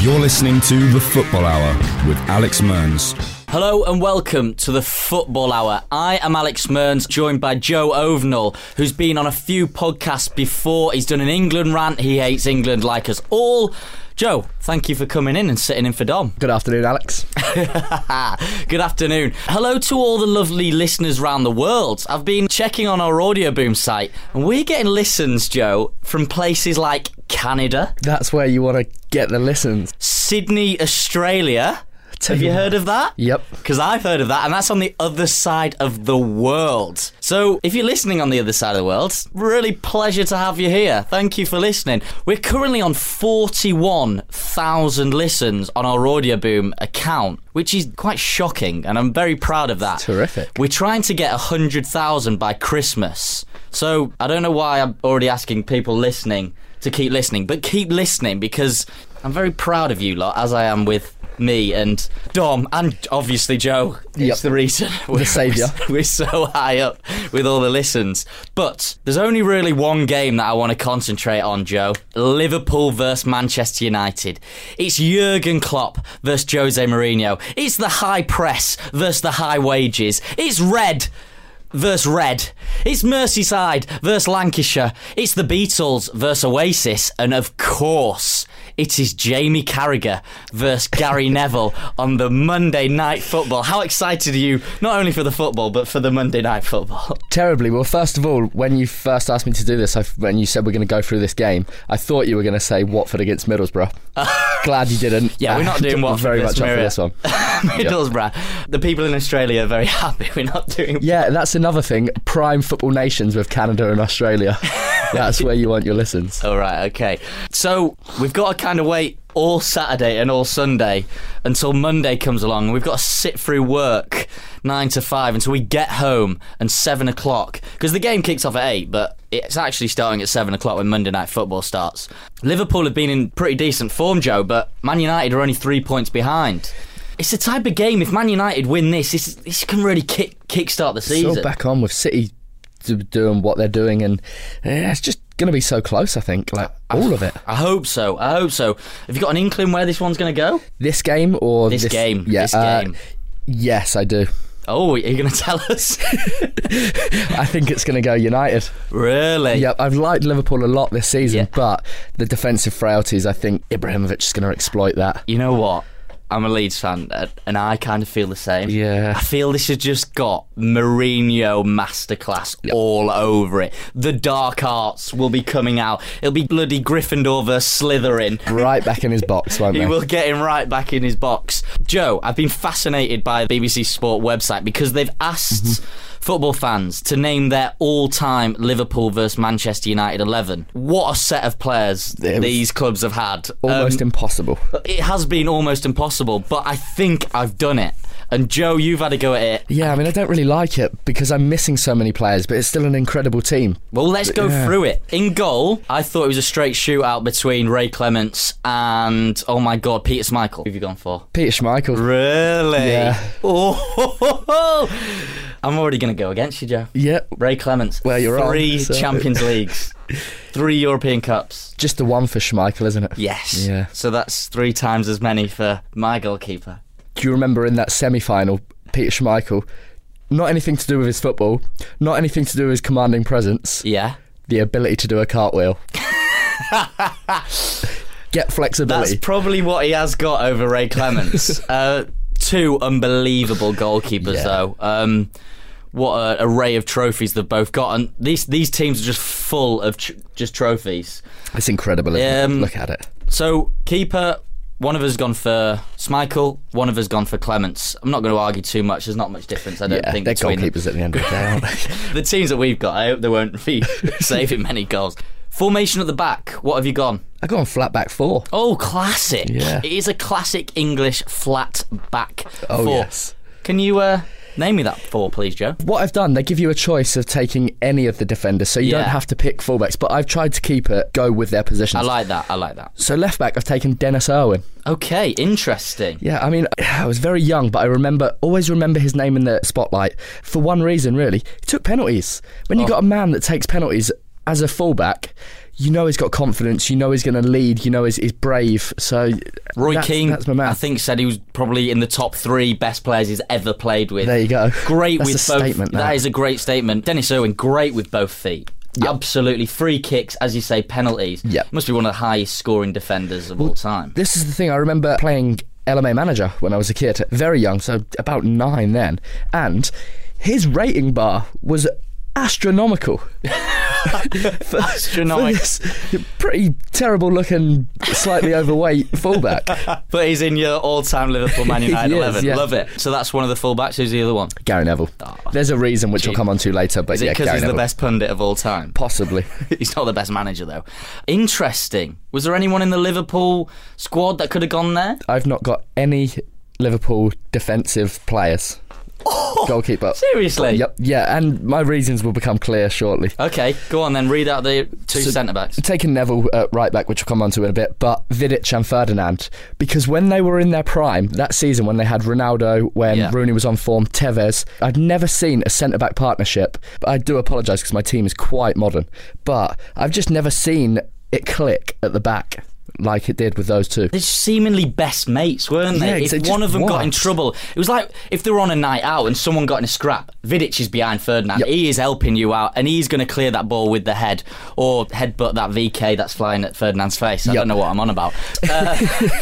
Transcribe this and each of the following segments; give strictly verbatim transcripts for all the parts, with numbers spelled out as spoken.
You're listening to The Football Hour with Alex Mearns. Hello and welcome to the Football Hour. I am Alex Mearns, joined by Joe Ovenall, who's been on a few podcasts before. He's done an England rant. He hates England like us all. Joe, thank you for coming in and sitting in for Dom. Good afternoon, Alex. Good afternoon. Hello to all the lovely listeners around the world. I've been checking on our Audio Boom site, and we're getting listens, Joe, from places like Canada. That's where you want to get the listens. Sydney, Australia. Have you heard of that? Yep. Because I've heard of that, and that's on the other side of the world. So if you're listening on the other side of the world, really pleasure to have you here. Thank you for listening. We're currently on forty-one thousand listens on our Audio Boom account, which is quite shocking, and I'm very proud of that. Terrific. We're trying to get one hundred thousand by Christmas. So I don't know why I'm already asking people listening to keep listening, but keep listening, because I'm very proud of you lot, as I am with me and Dom and obviously Joe. Yep. It's the reason we're, the saviour. We're so high up with all the listens. But there's only really one game that I want to concentrate on, Joe. Liverpool versus Manchester United. It's Jurgen Klopp versus Jose Mourinho. It's the high press versus the high wages. It's red versus red. It's Merseyside versus Lancashire. It's the Beatles versus Oasis. And of course, it is Jamie Carragher versus Gary Neville on the Monday Night Football. How excited are you, not only for the football, but for the Monday Night Football? Terribly. Well, first of all, when you first asked me to do this, I, when you said we're going to go through this game, I thought you were going to say Watford against Middlesbrough. Glad you didn't. Yeah, we're not doing Watford. Very much up for this one. Middlesbrough. Yep. The people in Australia are very happy we're not doing... Yeah, that's another thing. Prime football nations with Canada and Australia. That's where you want your listens. All right, okay. So we've got to kind of wait all Saturday and all Sunday until Monday comes along, and we've got to sit through work nine to five until we get home and seven o'clock, because the game kicks off at eight, but it's actually starting at seven o'clock when Monday Night Football starts. Liverpool have been in pretty decent form, Joe, but Man United are only three points behind. It's the type of game, if Man United win this, this, this can really kick kickstart the season. So back on with City doing what they're doing, and yeah, it's just going to be so close, I think, like all of it. I hope so. I hope so. Have you got an inkling where this one's going to go? This game or this, this game? Yeah, this uh, game. Yes, I do. Oh, are you going to tell us? I think it's going to go United. Really? Yeah, I've liked Liverpool a lot this season, Yeah. but the defensive frailties, I think Ibrahimovic is going to exploit that. You know what? I'm a Leeds fan, and I kind of feel the same. Yeah. I feel this has just got Mourinho masterclass Yep. all over it. The dark arts will be coming out. It'll be bloody Gryffindor versus Slytherin. Right back in his box, won't He they? will get him right back in his box. Joe, I've been fascinated by the B B C Sport website because they've asked mm-hmm. football fans to name their all-time Liverpool versus Manchester United eleven. What a set of players these clubs have had. Almost um, impossible. It has been almost impossible, but I think I've done it. And Joe, you've had a go at it. Yeah, I mean, I don't really like it because I'm missing so many players, but it's still an incredible team. Well, let's go yeah. through it. In goal, I thought it was a straight shootout between Ray Clemence and, oh my God, Peter Schmeichel. Who have you gone for? Peter Schmeichel. Really? Yeah. Oh, ho, ho, ho. I'm already going to go against you, Joe. Yep. Ray Clemence. Well, you're Three on, so. Champions Leagues. Three European Cups. Just the one for Schmeichel, isn't it? Yes. Yeah. So that's three times as many for my goalkeeper. Do you remember in that semi-final, Peter Schmeichel, not anything to do with his football, not anything to do with his commanding presence, Yeah. the ability to do a cartwheel. Get flexibility. That's probably what he has got over Ray Clemence. uh, two unbelievable goalkeepers, Yeah. though. Um, what an array of trophies they've both got. And these, these teams are just full of tr- just trophies. It's incredible, isn't Um, it? Look at it. So, keeper... One of us has gone for Schmeichel, one of us has gone for Clemence. I'm not going to argue too much, there's not much difference, I don't yeah, think, they're between goalkeepers them. at the end of the day, aren't they? The teams that we've got, I hope they won't be saving many goals. Formation at the back, what have you gone? I go on flat back four. Oh, classic. Yeah. It is a classic English flat back Oh, four. yes. Can you uh, name me that four, please, Joe? What I've done, they give you a choice of taking any of the defenders, so you Yeah. don't have to pick fullbacks, but I've tried to keep it, go with their positions. I like that, I like that. So left back, I've taken Dennis Irwin. Okay, interesting. Yeah, I mean, I was very young, but I remember, always remember his name in the spotlight for one reason, really. He took penalties. When you've Oh. got a man that takes penalties as a fullback, you know he's got confidence, you know he's going to lead, you know he's, he's brave. So Roy that's, Keane, that's my man. I think, said he was probably in the top three best players he's ever played with. There you go. Great That's with a both. statement, that. that is a great statement. Dennis Irwin, great with both feet. Yep. Absolutely. Free kicks, as you say, penalties. Yep. Must be one of the highest scoring defenders of well, all time. This is the thing. I remember playing L M A Manager when I was a kid, very young, so about nine then, and his rating bar was astronomical. for, Astronomical. for this pretty terrible looking, slightly overweight fullback. But he's in your all-time Liverpool Man United He is, eleven. yeah. Love it. So that's one of the fullbacks. Who's the other one? Gary Neville. Oh, There's a reason which gee. we'll come on to later, but Is it yeah, because Gary he's Neville. the best pundit of all time? Possibly. He's not the best manager, though. Interesting. Was there anyone in the Liverpool squad that could have gone there? I've not got any Liverpool defensive players. Oh, Goalkeeper. Seriously? Yep. Yeah, and my reasons will become clear shortly. Okay, go on then. Read out the two So- centre-backs. Taking Neville at right back, which we'll come on to in a bit, but Vidic and Ferdinand, because when they were in their prime, that season when they had Ronaldo, when Yeah. Rooney was on form, Tevez, I'd never seen a centre-back partnership. But I do apologise because my team is quite modern, but I've just never seen it click at the back like it did with those two. They're seemingly best mates, weren't they? Yeah, if they just one of them got in worked. trouble, it was like if they were on a night out and someone got in a scrap, Vidic is behind Ferdinand. Yep. He is helping you out, and he's going to clear that ball with the head or headbutt that V K that's flying at Ferdinand's face. I Yep. don't know what I'm on about. Uh,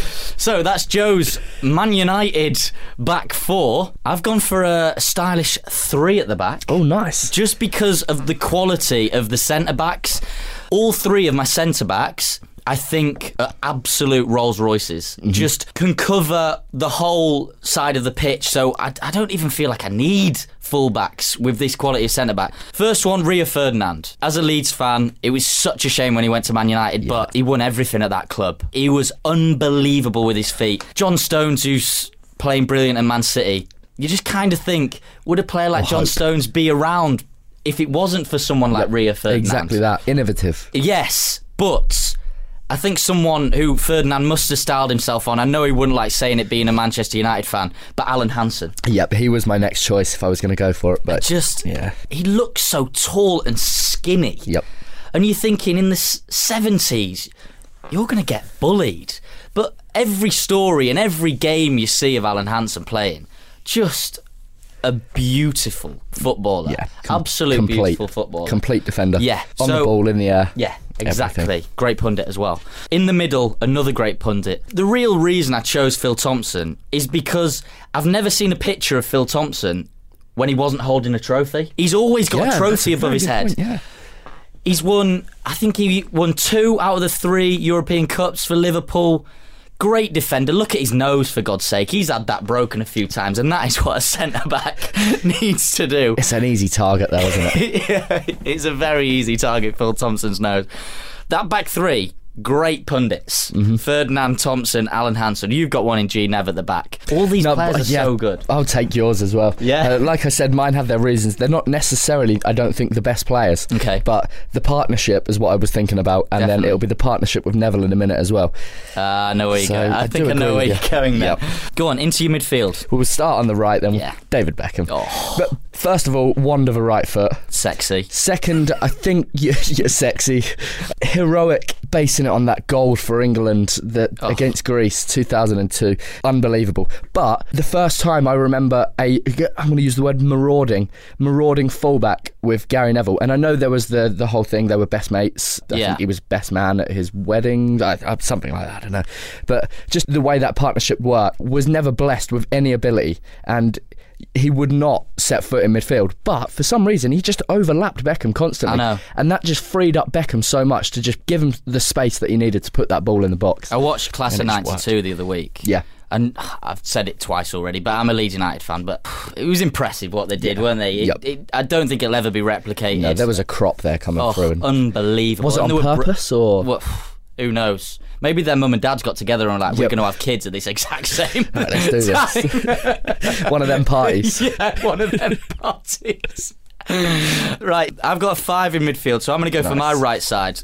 so that's Joe's Man United back four. I've gone for a stylish three at the back. Oh, nice. Just because of the quality of the centre-backs. All three of my centre-backs, I think, are absolute Rolls Royces. Mm-hmm. Just can cover the whole side of the pitch, so I, I don't even feel like I need fullbacks with this quality of centre-back. First one, Rio Ferdinand. As a Leeds fan, it was such a shame when he went to Man United, Yeah. but he won everything at that club. He was unbelievable with his feet. John Stones, who's playing brilliant at Man City, you just kind of think, would a player like Or John hope. Stones be around if it wasn't for someone like Yep, Rio Ferdinand? Exactly that. Innovative. Yes, but I think someone who Ferdinand must have styled himself on, I know he wouldn't like saying it being a Manchester United fan, but Alan Hansen. Yep, he was my next choice if I was going to go for it. But Just, yeah. he looks so tall and skinny. Yep. And you're thinking in the s- seventies, you're going to get bullied. But every story and every game you see of Alan Hansen playing, just a beautiful footballer. Yeah, com- Absolute complete, beautiful footballer. Complete defender. Yeah, On so- the ball, in the air. Yeah, exactly. Everything. Great pundit as well. In the middle, another great pundit. The real reason I chose Phil Thompson is because I've never seen a picture of Phil Thompson when he wasn't holding a trophy. He's always got Yeah, a that's trophy a above very his good head. point, yeah. He's won, I think he won two out of the three European Cups for Liverpool. Great defender. Look at his nose, for God's sake. He's had that broken a few times, and that is what a centre-back needs to do. It's an easy target, though, isn't it? Yeah, it's a very easy target, Phil Thompson's nose. That back three, great pundits. Mm-hmm. Ferdinand, Thompson, Alan Hansen. You've got one in G Nev at the back. All these No, players but are yeah, so good. I'll take yours as well. Yeah. Uh, like I said, mine have their reasons. They're not necessarily, I don't think, the best players. Okay. But the partnership is what I was thinking about, and Definitely. then it'll be the partnership with Neville in a minute as well. Uh, I know where you're So, going. I, I think do I know agree where with you're going there. Yep. Go on, into your midfield. We'll start on the right then. Yeah. David Beckham. Oh. But first of all, wonder of a right foot. Sexy. Second, I think you're, you're sexy. Heroic, basing it on that goal for England that Oh. against Greece, two thousand two. Unbelievable. But the first time I remember a, I'm going to use the word marauding, marauding fullback with Gary Neville. And I know there was the, the whole thing, they were best mates. I Yeah. think he was best man at his wedding, I, I, something like that, I don't know. But just the way that partnership worked, was never blessed with any ability. And he would not set foot in midfield, but for some reason he just overlapped Beckham constantly. I know. And that just freed up Beckham so much to just give him the space that he needed to put that ball in the box. I watched Class of And it's ninety-two the other week. Yeah. And I've said it twice already, but I'm a Leeds United fan. But it was impressive what they did, Yeah. weren't they? It, Yep. it, I don't think it'll ever be replicated. No, there was a crop there coming oh, through. And unbelievable. was it And on they were br- purpose or? Well, who knows? Maybe their mum and dads got together and like, we're Yep. going to have kids at this exact same Right, let's do this. time. One of them parties. Yeah, one of them parties. Right, I've got a five in midfield, so I'm going to go for my Nice. right side.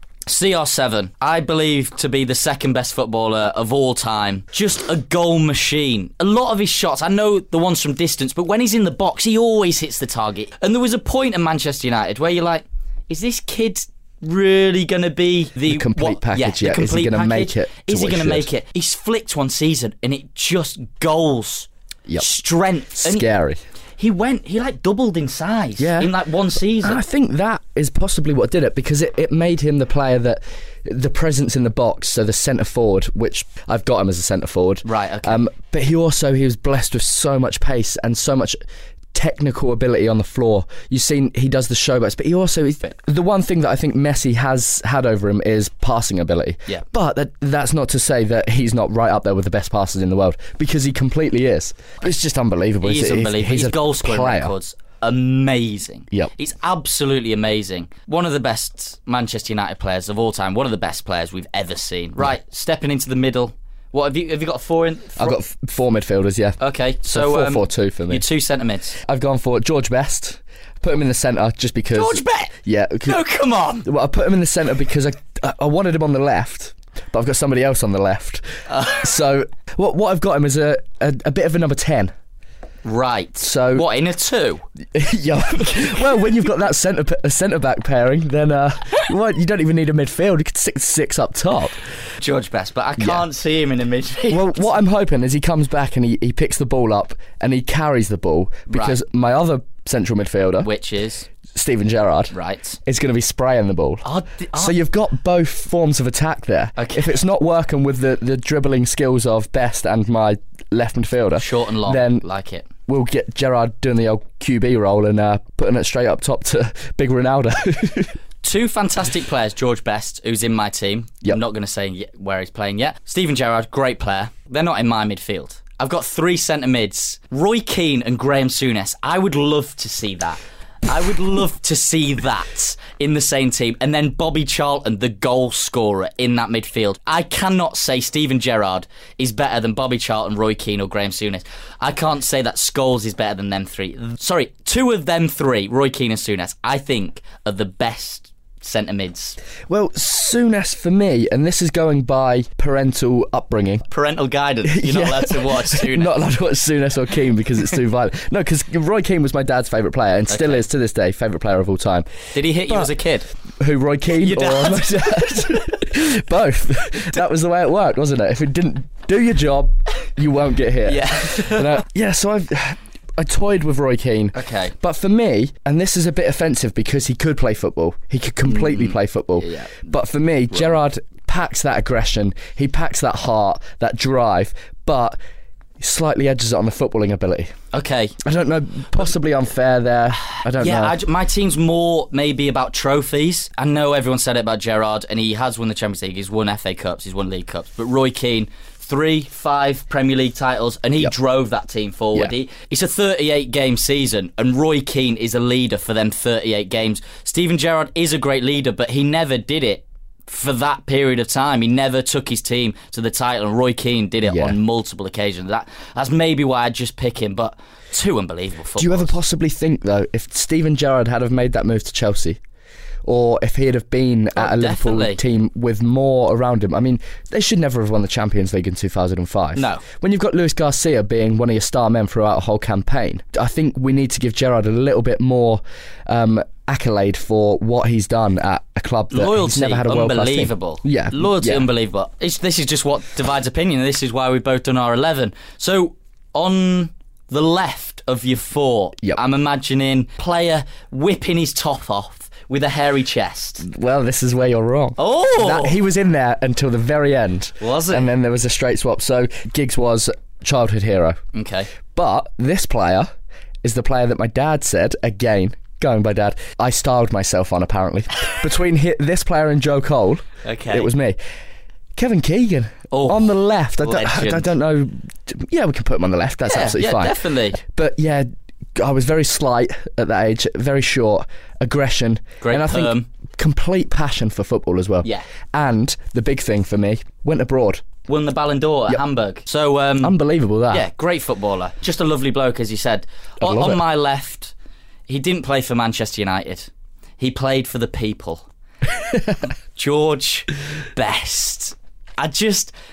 C R seven, I believe to be the second best footballer of all time. Just a goal machine. A lot of his shots, I know the ones from distance, but when he's in the box, he always hits the target. And there was a point in Manchester United where you're like, is this kid really going to be the, The complete what, package Yeah, yet? the Is he complete gonna make package. it to Is he what he going to should? make it? He's flicked one season and it just goals, Yep. strength. And he- Scary. He went, he like doubled in size Yeah. in like one season. And I think that is possibly what did it, because it, it made him the player that the presence in the box, so the centre forward, which I've got him as a centre forward. Right, okay. Um, but he also he was blessed with so much pace and so much technical ability on the floor. You've seen he does the showboats, but he also he's, the one thing that I think Messi has had over him is passing ability. Yeah. But that, that's not to say that he's not right up there with the best passers in the world, because he completely is. It's just unbelievable. He's It's- it's- unbelievable. He's His a goal scoring player. records, amazing. Yep. He's absolutely amazing. One of the best Manchester United players of all time. One of the best players we've ever seen. Right, stepping into the middle. What have you? Have you got a four in? I've got f- four midfielders, yeah. Okay, So so four um, four two for me. Your two centre mids. I've gone for George Best. Put him in the centre just because. George Best? Yeah. 'cause- No, come on. Well, I put him in the centre because I, I I wanted him on the left, but I've got somebody else on the left. Uh. So what what I've got him is a, a, a bit of a number ten. Right. So- what in a two? Yeah. Well, when you've got that centre a centre back pairing, then uh, well, you don't even need a midfield. You could stick six up top. George Best, but I can't see him in a midfield. Well, what I'm hoping is he comes back and he, he picks the ball up and he carries the ball, because Right. my other central midfielder, Which is Steven Gerrard, right. is going to be spraying the ball. Oh, d- oh, So you've got both forms of attack there. Okay. If it's not working with the, the dribbling skills of Best and my left midfielder, short and long. then like it. we'll get Gerrard doing the old Q B role and uh, putting it straight up top to Big Ronaldo. Two fantastic players. George Best, who's in my team. Yep. I'm not going to say yet where he's playing yet. Steven Gerrard, great player. They're not in my midfield. I've got three centre mids. Roy Keane and Graham Souness. I would love to see that. I would love to see that in the same team. And then Bobby Charlton, the goal scorer in that midfield. I cannot say Steven Gerrard is better than Bobby Charlton, Roy Keane or Graham Souness. I can't say that Scholes is better than them three. Sorry, two of them three, Roy Keane and Souness, I think are the best centre mids. Well, Souness for me, and this is going by parental upbringing. Parental guidance. You're not Yeah. allowed to watch Souness. Not allowed to watch Souness or Keane because it's too violent. No, because Roy Keane was my dad's favourite player and still Okay. is to this day favourite player of all time. Did he hit you But- as a kid? Who, Roy Keane Your or dad? my dad? Both. That was the way it worked, wasn't it? If it didn't do your job, you won't get hit. Yeah. And, uh, yeah, so I've I toyed with Roy Keane. Okay. But for me, and this is a bit offensive because he could play football, he could completely play football. Yeah. But for me, Gerrard packs that aggression, he packs that heart, that drive, but slightly edges it on the footballing ability. Okay. I don't know, possibly unfair there. I don't Yeah, know. I j my team's more maybe about trophies. I know everyone said it about Gerrard, and he has won the Champions League. He's won F A Cups, he's won League Cups. But Roy Keane, three, five Premier League titles, and he Yep. drove that team forward. Yeah. He, it's a thirty-eight game season, and Roy Keane is a leader for them thirty-eight games. Steven Gerrard is a great leader, but he never did it for that period of time. He never took his team to the title, and Roy Keane did it Yeah. on multiple occasions. That That's maybe why I'd just pick him, but two unbelievable footballers. Do you ever possibly think, though, if Steven Gerrard had have made that move to Chelsea, or if he'd have been at Oh, a Liverpool definitely. team with more around him? I mean, they should never have won the Champions League in two thousand five. No. When you've got Luis Garcia being one of your star men throughout a whole campaign, I think we need to give Gerrard a little bit more um, accolade for what he's done at a club that Loyalty, he's never had a world-class team. unbelievable. Yeah, Loyalty, yeah. unbelievable. It's, this is just what divides opinion, and this is why we've both done our eleven. So, on the left of your four, Yep. I'm imagining player whipping his top off with a hairy chest. Well, this is where you're wrong. Oh! That, he was in there until the very end. Was it? And then there was a straight swap. So Giggs was childhood hero. Okay. But this player is the player that my dad said, again, going by dad, I styled myself on, apparently. Between hi- this player and Joe Cole, Okay. it was me. Kevin Keegan, Oh, on the left. I don't, legend. I don't know. Yeah, we can put him on the left. That's Yeah, absolutely yeah, fine. definitely. But yeah, I was very slight at that age, very short, aggression, Great and I perm. think complete passion for football as well. Yeah. And the big thing for me, went abroad. Won the Ballon d'Or at Yep. Hamburg. So, um, Unbelievable that. yeah, great footballer. Just a lovely bloke, as you said. I On, love on it. my left, he didn't play for Manchester United. He played for the people. George Best. I just...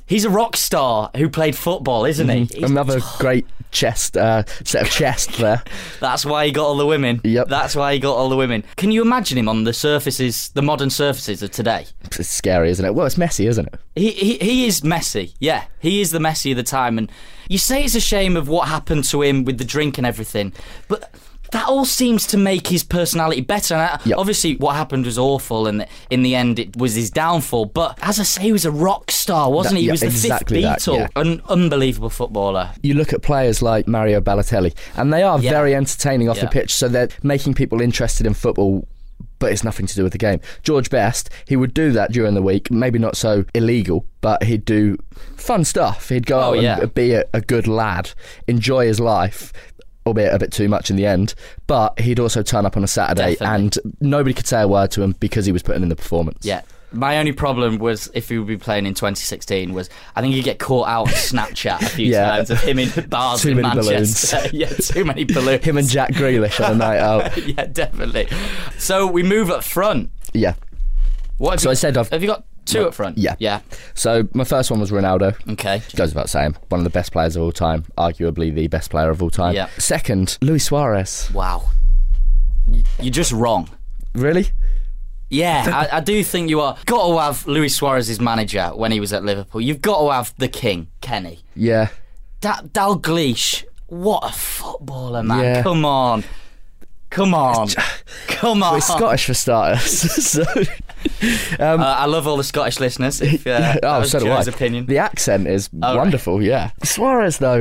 He's a rock star who played football, isn't he? Mm-hmm. Another great chest, uh, set of chest there. That's why he got all the women. Yep. That's why he got all the women. Can you imagine him on the surfaces, the modern surfaces of today? It's scary, isn't it? Well, it's Messi, isn't it? He, he he is Messi, yeah. He is the Messi of the time. And you say it's a shame of what happened to him with the drink and everything, but that all seems to make his personality better. And Yep. obviously, what happened was awful, and in the end, it was his downfall. But as I say, he was a rock star, wasn't That- he? He yeah, was the exactly that, fifth Beatle. yeah. An unbelievable footballer. You look at players like Mario Balotelli, and they are Yeah. very entertaining off Yeah. the pitch, so they're making people interested in football, but it's nothing to do with the game. George Best, he would do that during the week, maybe not so illegal, but he'd do fun stuff. He'd go Oh, out yeah. and be a, a good lad, enjoy his life, albeit a bit too much in the end, but he'd also turn up on a Saturday Definitely. and nobody could say a word to him because he was putting in the performance. Yeah. My only problem was if he would be playing in twenty sixteen was I think he'd get caught out on Snapchat a few Yeah. times of him in bars Too in many Manchester. yeah, too many balloons. Him and Jack Grealish on a night out. yeah, definitely. So we move up front. Yeah. What have So you, I said I've... have you got two up front? Yeah. Yeah. So my first one was Ronaldo. Okay. Goes without saying, one of the best players of all time, arguably the best player of all time. Yeah. Second, Luis Suarez. Wow. Y- You're just wrong. Really? Yeah, I, I do think you are. Got to have Luis Suarez as manager when he was at Liverpool. You've got to have the king, Kenny. Yeah. Da- Dalglish, what a footballer, man. Yeah. Come on. Come on. Come on. Well, he's Scottish for starters. so, um, Uh, I love all the Scottish listeners. If, uh, that oh, was so do I. Joe's opinion. The accent is Oh, wonderful, yeah. Suarez, though,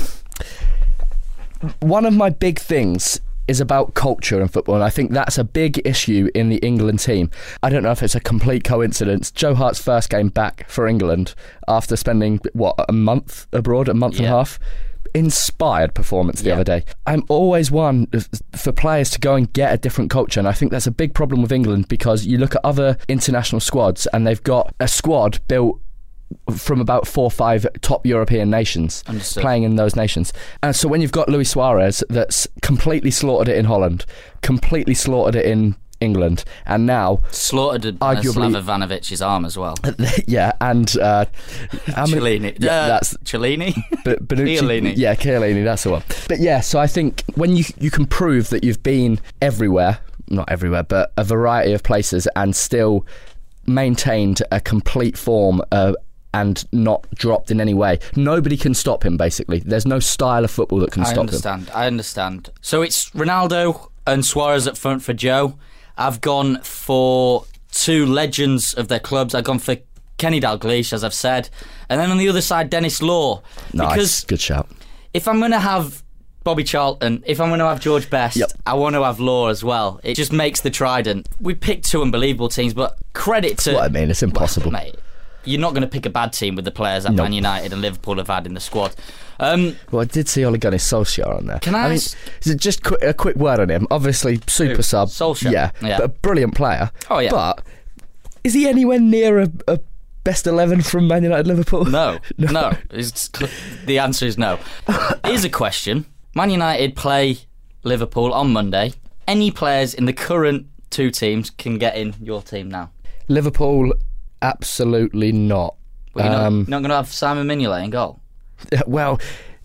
one of my big things is about culture in football, and I think that's a big issue in the England team. I don't know if it's a complete coincidence. Joe Hart's first game back for England after spending, what, a month abroad, a month and a Yeah. half? Inspired performance the Yeah. other day. I'm always one for players to go and get a different culture, and I think that's a big problem with England because you look at other international squads and they've got a squad built from about four or five top European nations. Understood. Playing in those nations. And so when you've got Luis Suarez that's completely slaughtered it in Holland, completely slaughtered it in England, and now Slaughtered Arguably- Slava Vanovic's arm as well. yeah, and uh, how many- Cellini. yeah, uh, that's Cellini? B- Bonucci, Chiellini. yeah, Chiellini, that's the one. But yeah, so I think when you you can prove that you've been everywhere, not everywhere, but a variety of places, and still maintained a complete form uh, and not dropped in any way, nobody can stop him. Basically, there's no style of football that can I stop understand. I understand. So it's Ronaldo and Suarez up front for Joe. I've gone for two legends of their clubs. I've gone for Kenny Dalglish, as I've said, and then on the other side, Dennis Law. him. Nice, Because good shout. if I'm going to have Bobby Charlton, if I'm going to have George Best, Yep. I want to have Law as well. It just makes the trident. We picked two unbelievable teams, but credit to... What I mean, it's impossible. Well, mate, you're not going to pick a bad team with the players that No. Man United and Liverpool have had in the squad. Um, Well, I did see Ole Gunnar Solskjaer on there. Can I mean, ask- is it just qu- a quick word on him? Obviously, super Who? sub. Solskjaer? Yeah, Yeah. but a brilliant player. Oh, yeah. But is he anywhere near a, a best eleven from Man United Liverpool? No, no. It's, the answer is no. Here's a question. Man United play Liverpool on Monday. Any players in the current two teams can get in your team now? Liverpool, absolutely not. Well, you're Um, not, not going to have Simon Mignolet in goal? Well,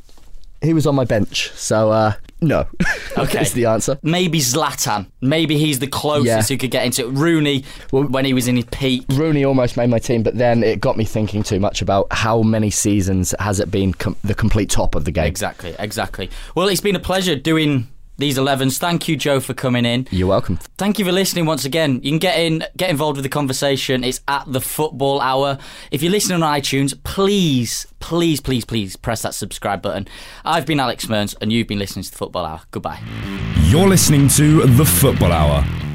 he was on my bench, so uh, no. Okay. Is the answer. Maybe Zlatan. Maybe he's the closest Yeah. who could get into it. Rooney, Well- when he was in his peak. Rooney almost made my team, but then it got me thinking too much about how many seasons has it been com- the complete top of the game. Exactly, exactly. Well, it's been a pleasure doing these elevens. Thank you, Joe, for coming in. You're welcome. Thank you for listening once again. You can get in, get involved with the conversation. It's at the Football Hour. If you're listening on iTunes, please, please, please, please press that subscribe button. I've been Alex Mearns, and you've been listening to the Football Hour. Goodbye. You're listening to The Football Hour